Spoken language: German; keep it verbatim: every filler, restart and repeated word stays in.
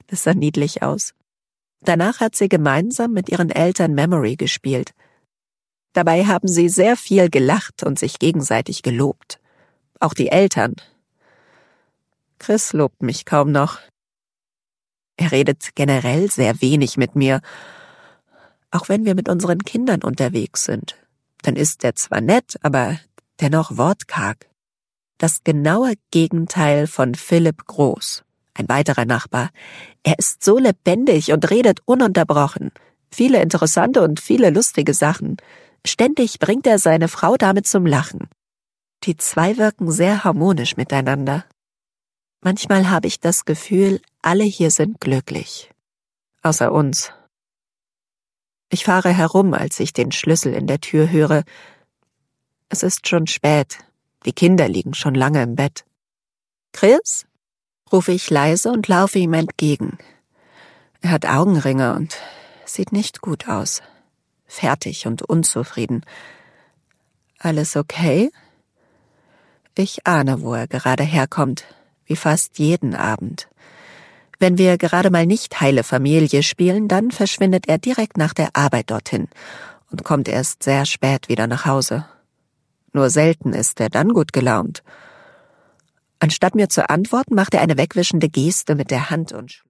Das sah niedlich aus. Danach hat sie gemeinsam mit ihren Eltern Memory gespielt. Dabei haben sie sehr viel gelacht und sich gegenseitig gelobt. Auch die Eltern. Chris lobt mich kaum noch. Er redet generell sehr wenig mit mir. Auch wenn wir mit unseren Kindern unterwegs sind, dann ist er zwar nett, aber dennoch wortkarg. Das genaue Gegenteil von Philipp Groß, ein weiterer Nachbar. Er ist so lebendig und redet ununterbrochen. Viele interessante und viele lustige Sachen. Ständig bringt er seine Frau damit zum Lachen. Die zwei wirken sehr harmonisch miteinander. Manchmal habe ich das Gefühl, alle hier sind glücklich. Außer uns. Ich fahre herum, als ich den Schlüssel in der Tür höre. Es ist schon spät. Die Kinder liegen schon lange im Bett. »Chris?« rufe ich leise und laufe ihm entgegen. Er hat Augenringe und sieht nicht gut aus. Fertig und unzufrieden. »Alles okay?« Ich ahne, wo er gerade herkommt, wie fast jeden Abend. Wenn wir gerade mal nicht heile Familie spielen, dann verschwindet er direkt nach der Arbeit dorthin und kommt erst sehr spät wieder nach Hause. Nur selten ist er dann gut gelaunt. Anstatt mir zu antworten, macht er eine wegwischende Geste mit der Hand und